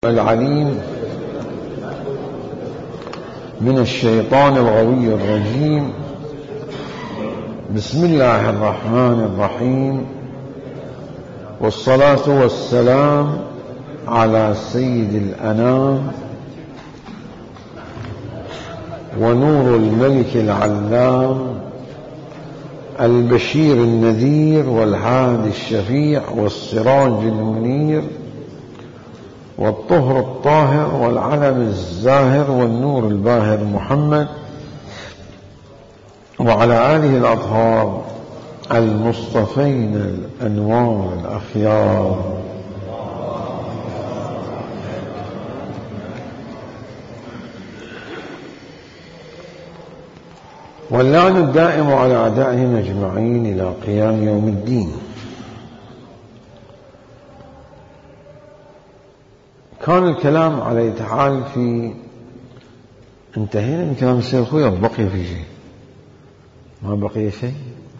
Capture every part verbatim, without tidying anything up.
العليم من الشيطان الغوي الرجيم. بسم الله الرحمن الرحيم، والصلاة والسلام على سيد الأنام ونور الملك العلام البشير النذير والهادي الشفيع والسراج المنير والطهر الطاهر والعلم الزاهر والنور الباهر محمد وعلى آله الأطهار المصطفين الأنوار الأخيار. واللعن الدائم على أعدائهم أجمعين إلى قيام يوم الدين. كان الكلام على يتحال في انتهينا من كلام السيد خويا، بقي في شيء؟ ما بقي شيء؟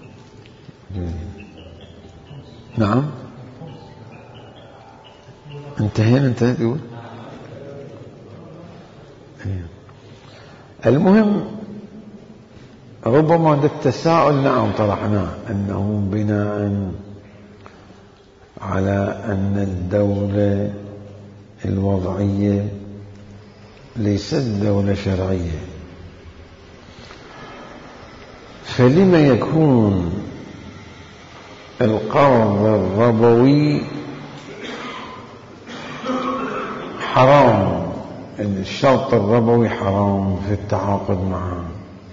نعم انتهينا. انتهيت يقول المهم ربما ده التساؤل نعم طرحناه، أنه بناء على أن الدولة الوضعية ليست دولة شرعية، فلما يكون القرض الربوي حرام، الشرط الربوي حرام في التعاقد معه،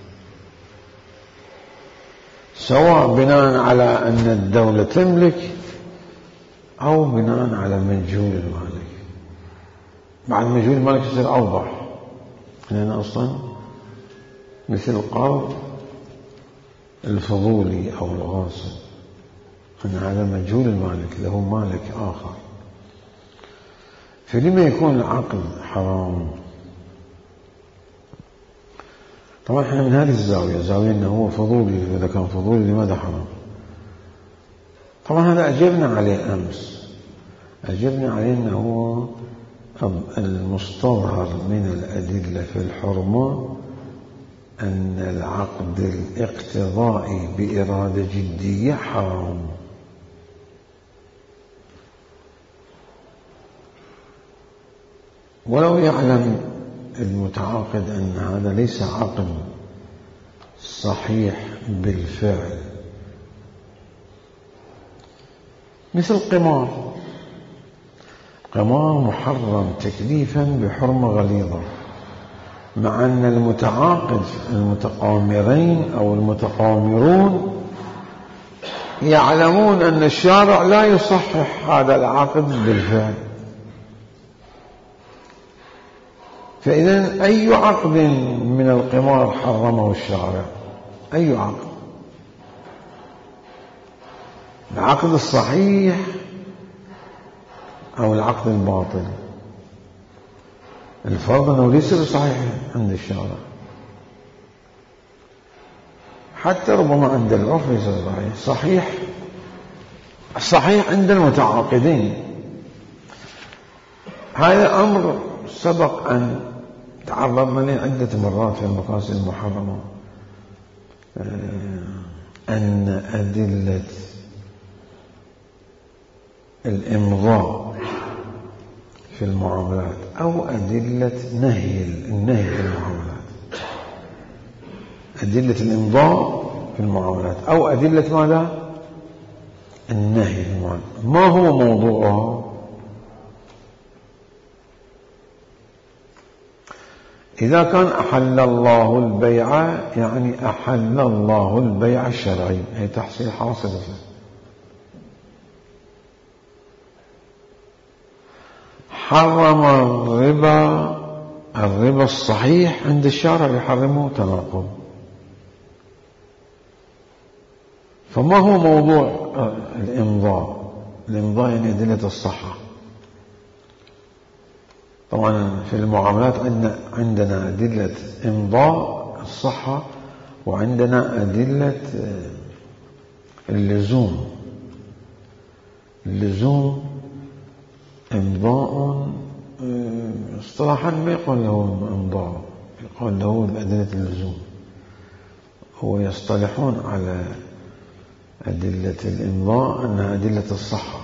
سواء بناء على أن الدولة تملك أو بناء على مجهول المالك. بعد مجهول المالك يصير أوضح، لأن أصلا مثل القرض الفضولي أو الغاصب أن هذا مجهول المالك، له مالك آخر، فلما يكون العقد حرام؟ طبعا احنا من هذه الزاوية، زاوية أنه هو فضولي، إذا كان فضولي لماذا حرام؟ طبعا هذا أجبنا عليه أمس، أجبنا عليه أنه المستظهر من الأدلة في الحرمة أن العقد الاقتضائي بإرادة جدية حرام. ولو يعلم المتعاقد أن هذا ليس عقد صحيح بالفعل، مثل قمار، قمار محرم تكليفا بحرمة غليظة، مع أن المتعاقد المتقامرين أو المتقامرون يعلمون أن الشارع لا يصحح هذا العقد بالفعل. فإذا أي عقد من القمار حرمه الشارع؟ أي عقد؟ العقد الصحيح أو العقد الباطل؟ الفرض أنه ليس بصحيح عند الشارع، حتى ربما عند العرف ليس صحيح. صحيح صحيح عند المتعاقدين. هذا أمر سبق أن تعرضنا له عدة مرات في المقاصد المحرمة، أن أدلة الإمضاء في المعاملات أو أدلة نهي النهي في المعاملات، أدلة الإمضاء في المعاملات أو أدلة ماذا؟ النهي في المعاملات، ما هو موضوعها؟ إذا كان أحل الله البيع يعني أحل الله البيع الشرعي، هي تحصيل حاصل. حرم الربا، الربا الصحيح عند الشارع يحرمه تناقض. فما هو موضوع الإمضاء؟ الإمضاء يعني أدلة الصحة. طبعا في المعاملات عندنا أدلة إمضاء الصحة، وعندنا أدلة اللزوم. اللزوم إمضاء اصطلاحا ما يقال له إمضاء، يقال له أدلة اللزوم. هو يصطلحون على أدلة الإمضاء أنها أدلة الصحة.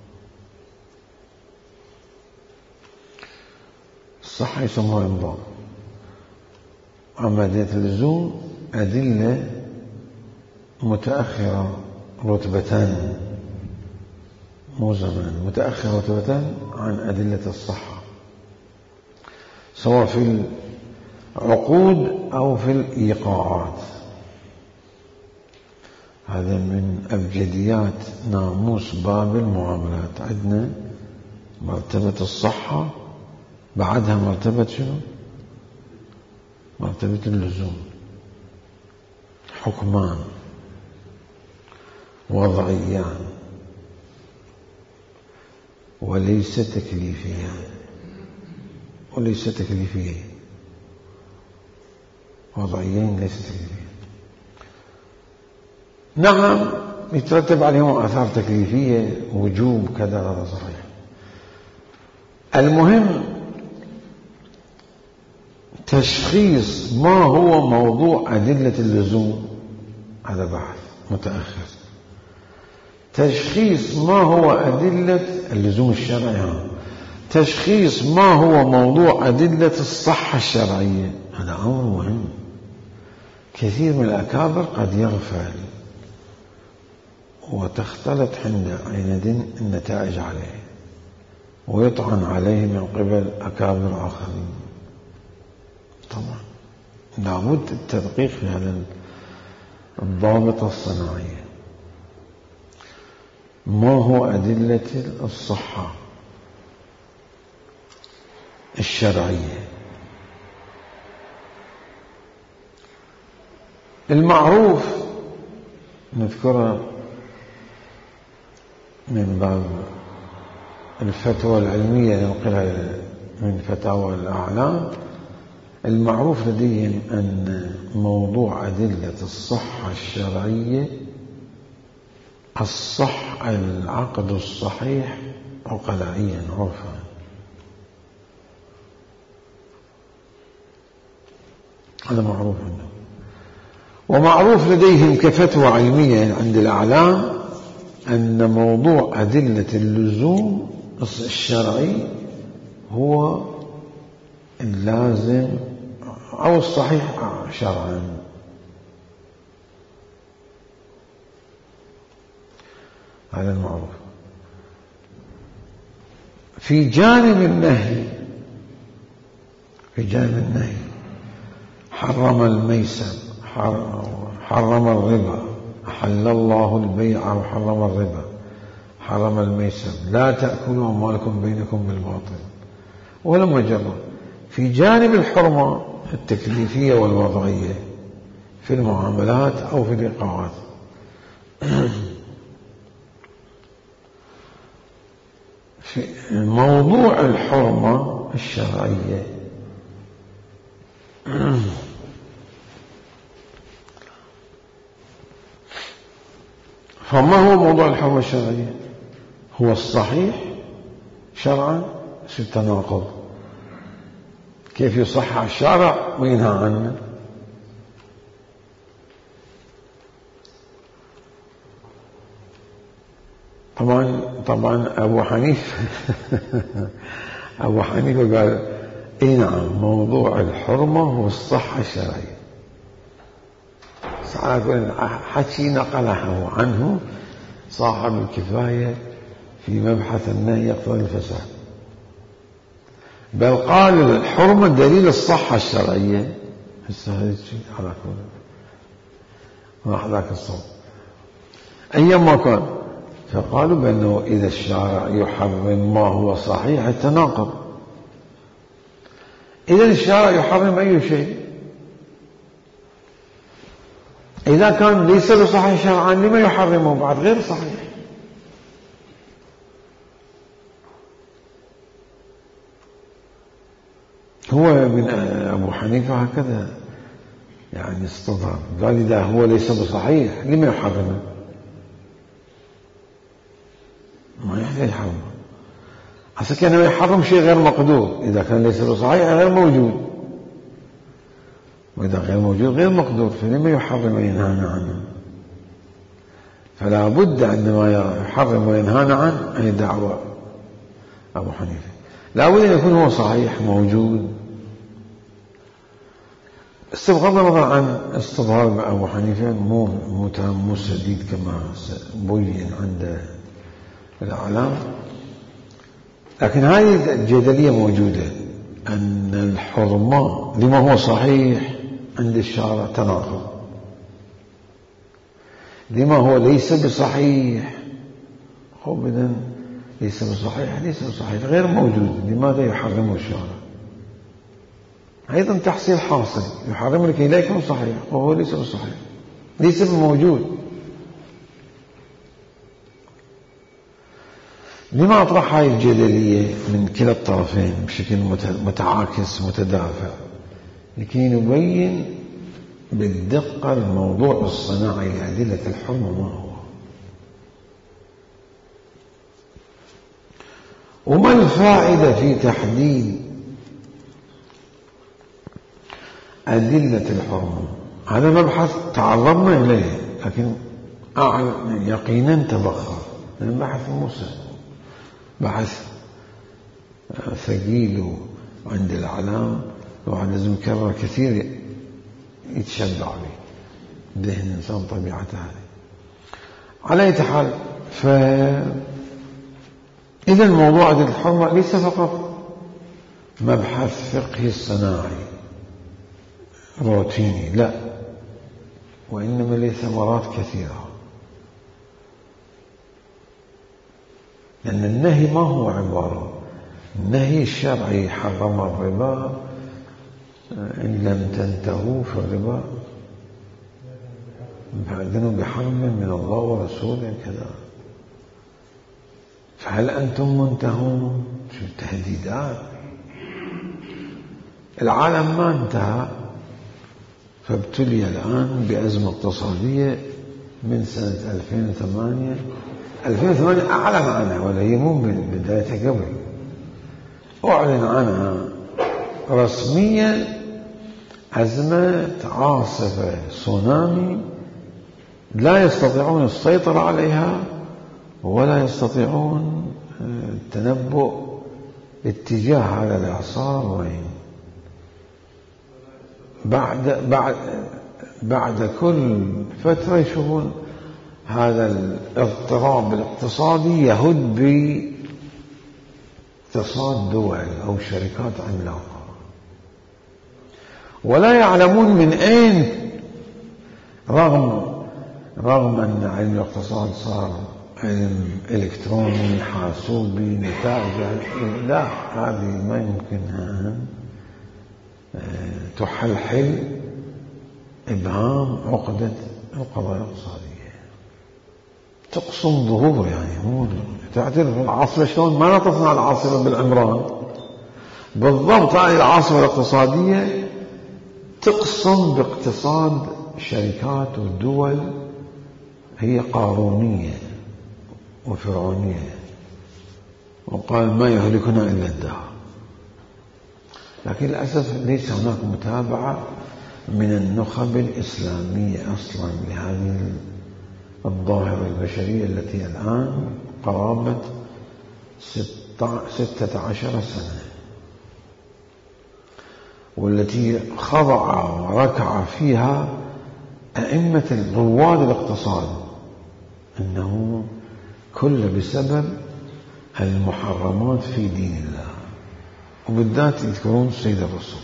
الصحة يسموها إمضاء. أما أدلة اللزوم أدلة متأخرة رتبتان، مو زمان، متأخرة رتبتان عن أدلة الصحة، سواء في العقود أو في الإيقاعات. هذا من أبجديات ناموس باب المعاملات. عندنا مرتبة الصحة، بعدها مرتبة شنو؟ مرتبة اللزوم. حكمان وضعيان وليس تكليفيان، وليس تكليفيين، وضعيين ليس تكليفيين. نعم يترتب عليهم آثار تكليفية، وجوب كذا، هذا صحيح. المهم تشخيص ما هو موضوع أدلة اللزوم، هذا بحث متأخر. تشخيص ما هو أدلة اللزوم الشرعي، تشخيص ما هو موضوع أدلة الصحة الشرعية، هذا أمر مهم. كثير من الأكابر قد يغفل وتختلط حينئذ النتائج عليه، ويطعن عليه من قبل أكابر آخرين. طبعا لابد التدقيق في هذا الضابط الصناعي. ما هو أدلة الصحة الشرعية؟ المعروف نذكره من باب الفتوى العلمية، ننقلها من فتاوى الأعلام. المعروف لديهم أن موضوع أدلة الصحة الشرعية الصح العقد الصحيح عقلائيا عرفا. هذا معروف عندهم. ومعروف لديهم كفتوى علمية عند الأعلام أن موضوع أدلة اللزوم الشرعي هو اللازم أو الصحيح شرعا. هذا المعروف. في جانب النهي، في جانب النهي حرم الميسر، حرم الربا، أحل الله البيع وحرم الربا، حرم الميسر، لا تأكلوا أموالكم بينكم بالباطل. ولما جرى في جانب الحرمة التكليفية والوضعية في المعاملات أو في الإيقاعات. في موضوع الحرمة الشرعية فما هو موضوع الحرمة الشرعية؟ هو الصحيح شرعا في التناقض. كيف يصح الشرع وينهى عنه؟ طبعا طبعا أبو حنيفة أبو حنيفة قال إيه نعم، موضوع الحرمة هو الصحة الشرعية. ساعات حكي نقله عنه صاحب الكفاية في مبحث النهي يقتضي الفساد، بل قال الحرمة دليل الصحة الشرعية. هسه على كل راح ذاك الصوت أيما كان، فقالوا بأنه إذا الشارع يحرم ما هو صحيح التناقض، إذا الشارع يحرم أي شيء إذا كان ليس بصحيح شرعا لما يحرمه بعد غير صحيح؟ هو من أبو حنيفة هكذا يعني استظهر، قال إذا هو ليس بصحيح لما يحرمه؟ ما يحتاج يحرمه. هسه كان يحرم شيء غير مقدور، إذا كان ليس بصحيح غير موجود، وإذا غير موجود غير مقدور، فلما يحرم وينهانا عنه؟ فلا بد عندما يحرم وينهانا عنه أي دعوة أبو حنيفة لا بد أن يكون هو صحيح موجود. بغض النظر عن استظهار أبو حنيفة مو مو سديد كما بين عند الأعلام، لكن هذه الجدلية موجودة أن الحرمة لما هو صحيح عند الشارع تناقض، لما هو ليس بصحيح هو إذن ليس بصحيح ليس بصحيح غير موجود، لماذا يحرمه الشارع؟ أيضا تحصيل حاصل، يحرم لكي لا يكون صحيح وهو ليس بصحيح ليس بموجود. لما أطرح هذه الجدلية من كلا الطرفين بشكل متعاكس متدافع؟ لكي نبين بالدقة الموضوع الصناعي لأدلة الحرمة ما هو، وما الفائدة في تحديد أدلة الحرمة. هذا مبحث تعرضنا إليه لكن يقينا تبخر، البحث موسى بحث ثقيل عند العلام، وعند لازم يكرر كثير يتشبع به ذهن الإنسان طبيعته هذه. على أي حال، فإذا الموضوع أدلة الحرمة ليس فقط مبحث فقهي صناعي روتيني، لا، وإنما له ثمرات كثيرة. لأن النهي ما هو عبارة، النهي الشرعي حرم الربا، إن لم تنتهوا في الربا فأذنوا بحرم من الله ورسوله كذا. فهل أنتم منتهون؟ شو التهديدات؟ العالم ما انتهى، فابتلي الآن بأزمة اقتصادية من سنة ألفين وثمانية. ألفين وثمانية أعلن عنها، ولا هي مو من بدايتها، قبل أعلن عنها رسميا أزمة عاصفة تسونامي لا يستطيعون السيطرة عليها ولا يستطيعون التنبؤ اتجاه هذا الإعصار وين. بعد بعد بعد كل فترة يشوفون هذا الاضطراب الاقتصادي يهد باقتصاد دول أو شركات عملاقة، ولا يعلمون من أين، رغم رغم أن علم الاقتصاد صار علم إلكتروني حاسوبي نتائج، لا، هذه ما يمكنها تحلحل إبهام عقدة القضايا الاقتصادية، تقسم ظهور. يعني مو تعترف العاصفة شلون ما نتصنع العاصفة بالعمران بالضبط، هذه العاصفة الاقتصادية تقسم باقتصاد شركات والدول، هي قارونية وفرعونية، وقال ما يهلكنا إلا الدهر. لكن للأسف ليس هناك متابعة من النخب الإسلامية أصلا لهذه الظاهرة البشرية التي الآن قرابة ستة عشر سنة، والتي خضع وركع فيها أئمة رواد الاقتصاد، أنه كل بسبب المحرمات في دين الله، وبالذات يذكرون السيد الرسول.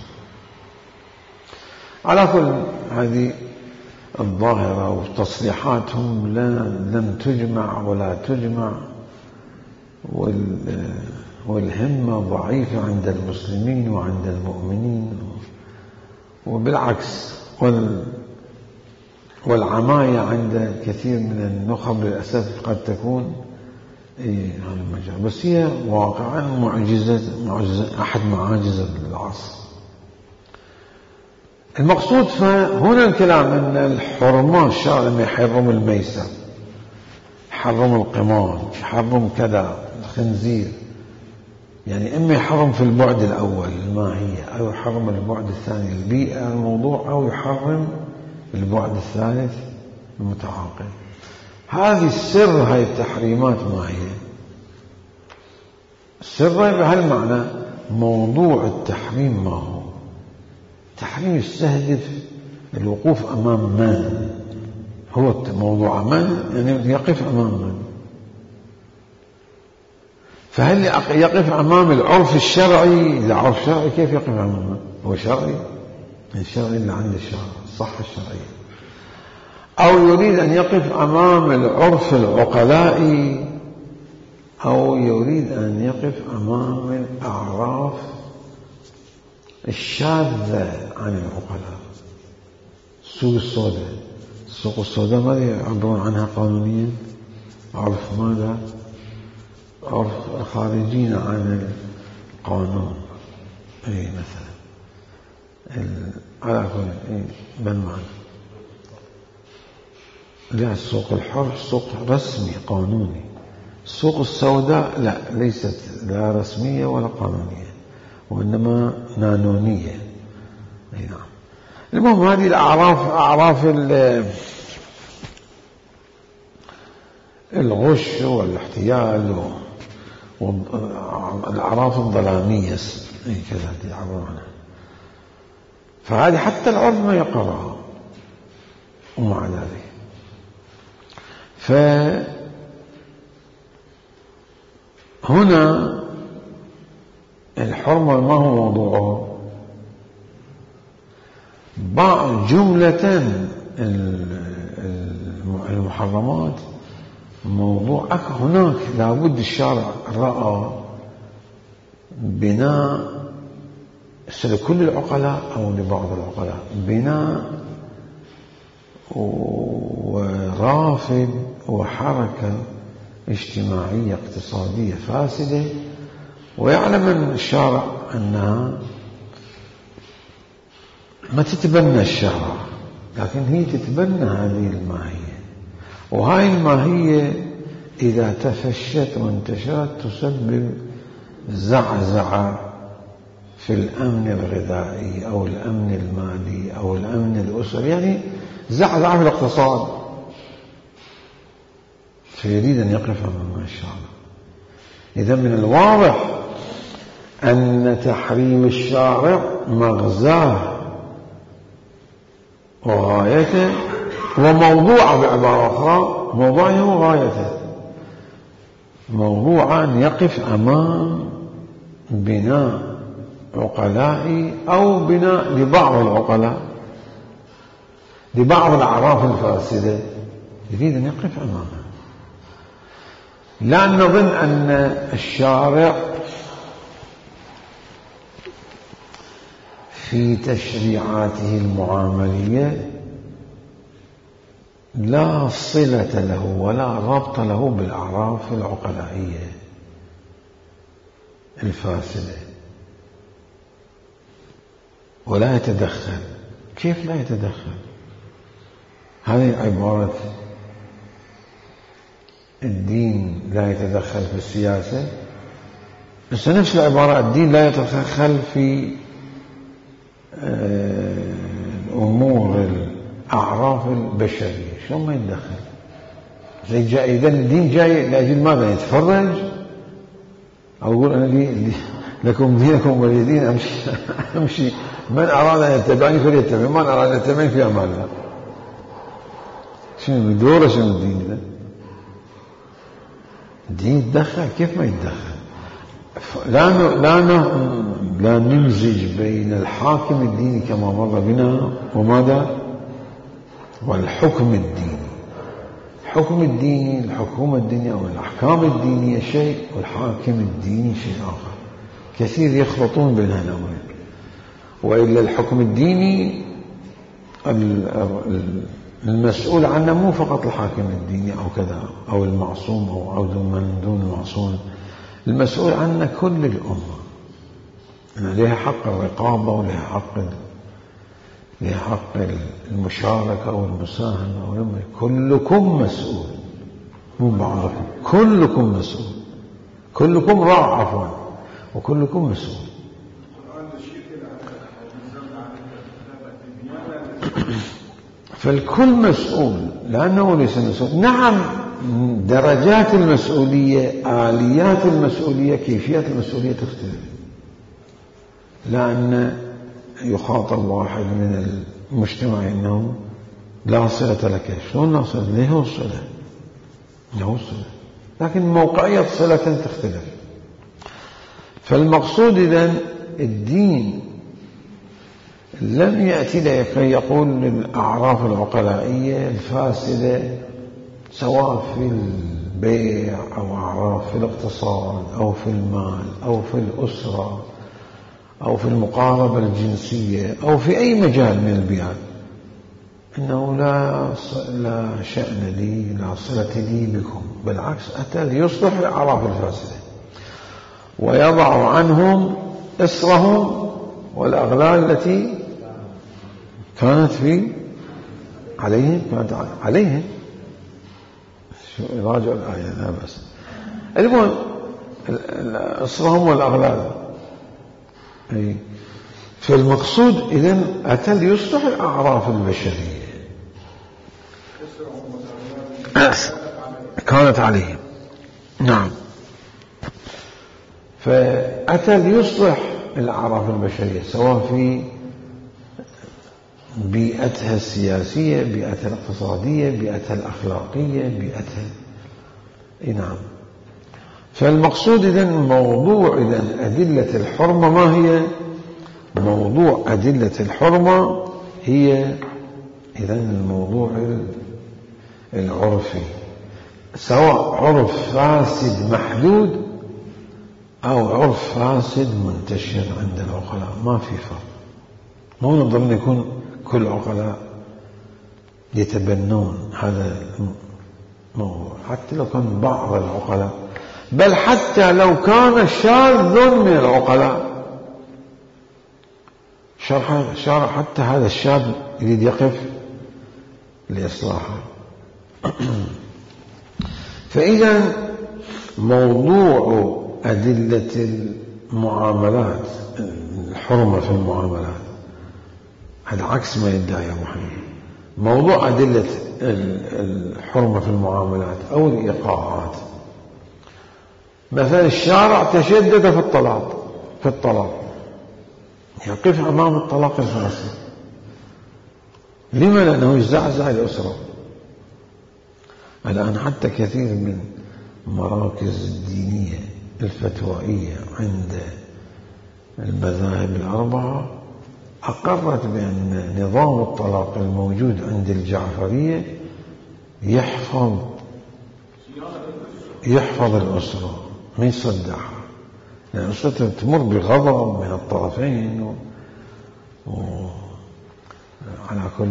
على كل هذه الظاهرة وتصريحاتهم لا لم تجمع ولا تجمع، والهمة ضعيفة عند المسلمين وعند المؤمنين، وبالعكس والعماية عند كثير من النخب للأسف قد تكون إيه هذا المجال، بس هي واقعا معجزة, معجزة أحد معاجز العصر. المقصود فهنا الكلام أن الحرمات الشرع لما يحرم الميسر، يحرم القمار، يحرم كذا، الخنزير، يعني إما يحرم في البعد الأول الماهية، أو يحرم البعد الثاني البيئة الموضوع، أو يحرم البعد الثالث المتعاقب. هذه السر هاي التحريمات ما هي؟ السر بهالمعنى موضوع التحريم ما هو؟ التحريم يستهدف الوقوف أمام من؟ هو موضوع من؟ يعني يقف أمام من؟ فهل يقف أمام العرف الشرعي؟ العرف الشرعي كيف يقف أمامه؟ هو شرعي؟ الشرعي اللي عند الشرع الصحة الشرعية. أو يريد أن يقف أمام العرف العقلائي، أو يريد أن يقف أمام الأعراف الشاذة عن العقلاء. السوق السوداء، السوق السوداء ماذا يعبرون عنها قانونيا؟ عرف ماذا؟ عرف خارجين عن القانون. أي مثلا على كل إيه بالمعنى لا، السوق الحر سوق رسمي قانوني. السوق السوداء لا، ليست لا رسمية ولا قانونية، وإنما نانونية. أي نعم. المهم هذه الأعراف، أعراف الغش والاحتيال والأعراف الظلامية كذا يعبرون عنها. فهذه حتى العرف ما يقرأها. ومع ذلك فهنا الحرمة ما هو موضوعه؟ بعض جملة المحرمات موضوع هناك لابد الشارع رأى بناء لكل العقلاء أو لبعض العقلاء بناء ورافد وحركة اجتماعية اقتصادية فاسدة، ويعلم الشارع أنها ما تتبنى الشارع، لكن هي تتبنى هذه الماهية، وهاي الماهية إذا تفشت وانتشرت تسبب زعزعة في الأمن الغذائي أو الأمن المالي أو الأمن الأسري، يعني زعزعة في الاقتصاد. فيريد أن يقف أمام الشارع. إذا من الواضح أن تحريم الشارع مغزاه وغايته وموضوعه، بعبارة أخرى موضوعه وغايته، موضوع أن يقف أمام بناء عقلائي أو بناء لبعض العقلاء، لبعض الأعراف الفاسدة، يريد أن يقف أمامها. لا نظن أن الشارع في تشريعاته المعاملية لا صلة له ولا ربط له بالأعراف العقلائية الفاسدة، ولا يتدخل. كيف لا يتدخل؟ هذه عبارة الدين لا يتدخل في السياسة، بس نفس العبارة الدين لا يتدخل في أمور الأعراف البشرية. شو ما يتدخل؟ إذا الدين جاي لأجل ماذا؟ يتفرج أو يقول أنا لي لكم دينكم ولي دين، أمشي أمشي من أراد أن يتبعني فليتبعني، من أراد أن يتبعني في أمان الله. شنو دوره؟ شنو الدين ده؟ الدين يتدخل؟ كيف ما يتدخل؟ لا لا لا نمزج بين الحاكم الديني كما مر بنا وماذا؟ والحكم الديني. الحكم الديني، الحكومة الدينية أو الأحكام الدينية شيء، والحاكم الديني شيء آخر. كثير يخلطون بين هالأمرين. وإلا الحكم الديني المسؤول عنه مو فقط الحاكم الديني أو كذا أو المعصوم أو من دون المعصوم، المسؤول عنه كل الأمة. يعني لها حق الرقابة ولها حق لها حق المشاركة والمساهمة والأمر. كلكم مسؤول، مو بعضكم، كلكم مسؤول، كلكم راع عفوا، وكلكم مسؤول. فالكل مسؤول لأنه ليس مسؤول. نعم درجات المسؤولية، آليات المسؤولية، كيفية المسؤولية تختلف، لأن يخاطب واحد من المجتمع أنه لا صلة لك. شلون لا صلة؟ له صلة، له صلة، لكن موقعية صلة تختلف. فالمقصود إذن الدين لم يأتي لكي يقول للأعراف العقلائية الفاسدة سواء في البيع أو أعراف في الاقتصاد أو في المال أو في الأسرة أو في المقاربة الجنسية أو في أي مجال من البيئات إنه لا لا شأن لي، لا صلة لي بكم. بالعكس أتى ليصلح الأعراف الفاسدة ويضع عنهم إصرهم والأغلال التي كانت في عليهم كانت عليهم شو راجع الآية لا بس. المهم إصرهم والأغلال. أي فالمقصود إذن أتى ليصلح الأعراف البشرية كانت عليهم. نعم فأتى ليصلح الأعراف البشرية سواء في بيئتها السياسية، بيئتها الاقتصادية، بيئتها الأخلاقية، بيئتها. نعم فالمقصود إذن موضوع إذن أدلة الحرمة ما هي؟ موضوع أدلة الحرمة هي إذن الموضوع العرفي، سواء عرف فاسد محدود أو عرف فاسد منتشر عند العقلاء، ما في فرق. مو نظن يكون كل عقلاء يتبنون هذا الموضوع، حتى لو كان بعض العقلاء، بل حتى لو كان شاذ من العقلاء شرح شرح حتى هذا الشاب يريد يقف لإصلاحه. فإذا موضوع أدلة المعاملات، الحرمة في المعاملات، هذا عكس ما يدعي أبو حنيفة. موضوع أدلة الحرمة في المعاملات أو الإيقاعات، مثلا الشارع تشدد في الطلاق في الطلاق يقف أمام الطلاق الفاسد. لما؟ لأنه يزعزع الأسرة. الآن حتى كثير من مراكز الدينية الفتوائية عند المذاهب الأربعة أقرت بأن نظام الطلاق الموجود عند الجعفرية يحفظ يحفظ الأسرة، ما يصدعها، لأن الأسرة تمر بغضب من الطرفين و... و... على كل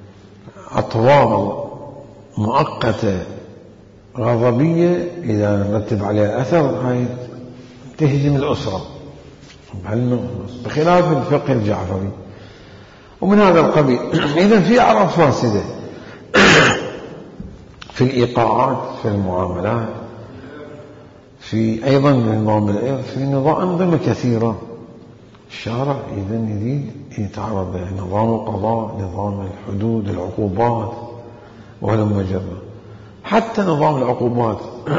أطوار مؤقتة غضبية إذا رتب عليها أثر هاي تهدم الأسرة بخلاف الفقه الجعفري ومن هذا القبيل. إذن في أعراض فاسدة في الإيقاعات، في المعاملات، في أيضا نظام في نظام أنظمة كثيرة. الشارع إذن يريد يتعرض نظام القضاء، نظام الحدود، العقوبات ولما جرى حتى نظام العقوبات.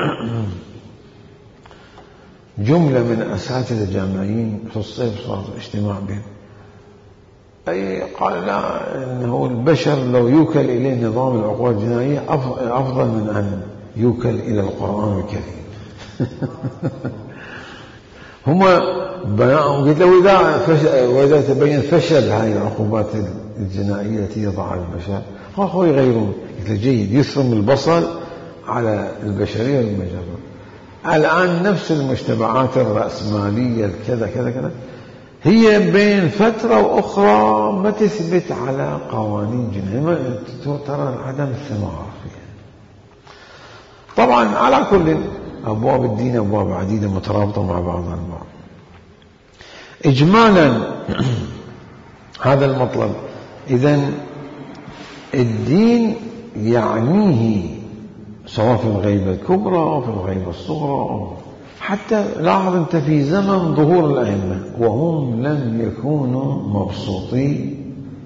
جملة من أساتذة جامعيين في الصيف صار اجتماع بهم، أي قال لا، إنه البشر لو يوكل إليه نظام العقوبات الجنائية أفضل من أن يوكل إلى القرآن الكريم. هم قلت له إذا, وإذا تبين فشل هذه العقوبات الجنائية التي يضعها البشر هو يغيرون. قلت له جيد، يثرم البصل على البشرية والمجرة. الآن نفس المجتمعات الرأسمالية الكذا كذا كذا هي بين فترة وأخرى ما تثبت على قوانين جنائية، ترى عدم الثمار فيها. طبعا على كل أبواب الدين أبواب عديدة مترابطة مع بعضها البعض. إجمالا هذا المطلب. إذن الدين يعنيه سواء في الغيبة الكبرى أو في الغيبة الصغرى حتى لاحظ أنت في زمن ظهور الأئمة وهم لم يكونوا مبسوطي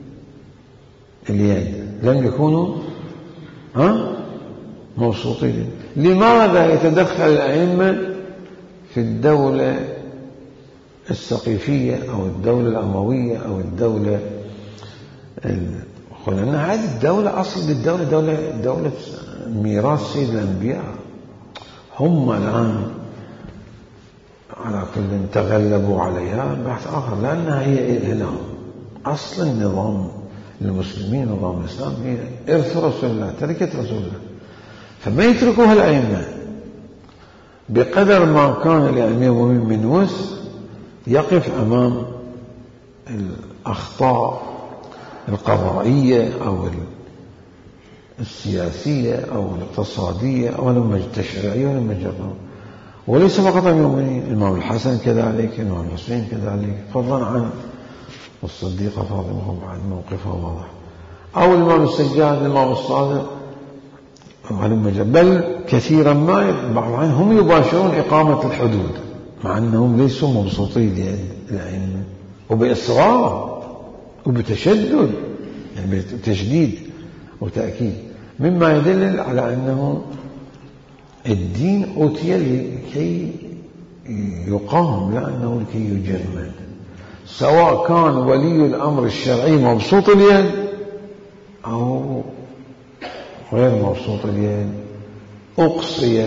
اليد، لم يكونوا ها مبسوطي اليد. لماذا يتدخل الأئمة في الدولة السقيفية أو الدولة الأموية أو الدولة قلنا هذه الدولة أصل الدولة دولة دولة ميراث سيد الأنبياء. هم الآن على كل تغلبوا عليها بحث آخر، لأنها هي لهم أصل النظام المسلمين، نظام الإسلام هي إرث رسول الله، تركة رسول الله، فما يتركوها الأئمة بقدر ما كان الأمير من وس يقف أمام الأخطاء القضائية أو السياسية أو الاقتصادية أو التشريعية ولا المجرة. وليس فقط المؤمنين، الإمام الحسن كذلك، الإمام الحسين كذلك، فضلا عن الصديقة فاطمة بعد موقفها واضح، أو الإمام السجاد، الإمام الصادق، بل كثيرا ما بعض هم يباشرون إقامة الحدود مع أنهم ليسوا مبسوطين الأئمة، وبإصرار وبتشدد، يعني بتشديد وتأكيد، مما يدل على أنه الدين أوتي لكي يقام، لا أنه لكي يجمد، سواء كان ولي الأمر الشرعي مبسوط اليد أو غير مبسوط اليد، أقصي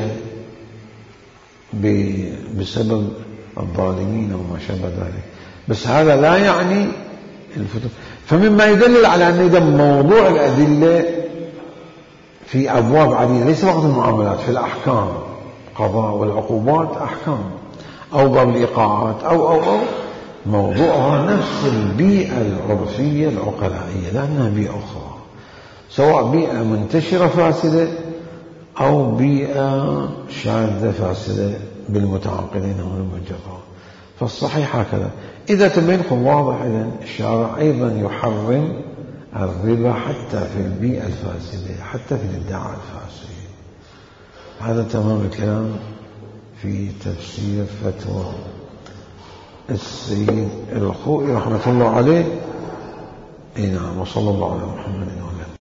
بسبب الظالمين وما شابه ذلك. بس هذا لا يعني الفتوح. فمما يدلل على أن إذا موضوع الأدلة في أبواب عديدة، ليس فقط المعاملات، في الأحكام، قضاء والعقوبات أحكام، أو باب الإيقاعات أو أو أو موضوعها نفس البيئة العرفية العقلائية، لأنها بيئة أخرى، سواء بيئة منتشرة فاسدة أو بيئة شاذة فاسدة بالمتعاقدين أو المجرة. فالصحيح هكذا. إذا تبين واضح إذن الشارع أيضا يحرم الربا حتى في البيئة الفاسدة، حتى في الادعاء الفاسد. هذا تمام الكلام في تفسير فتوى السيد الخوئي رحمة الله عليه. نعم، وصلى الله على محمد وعلى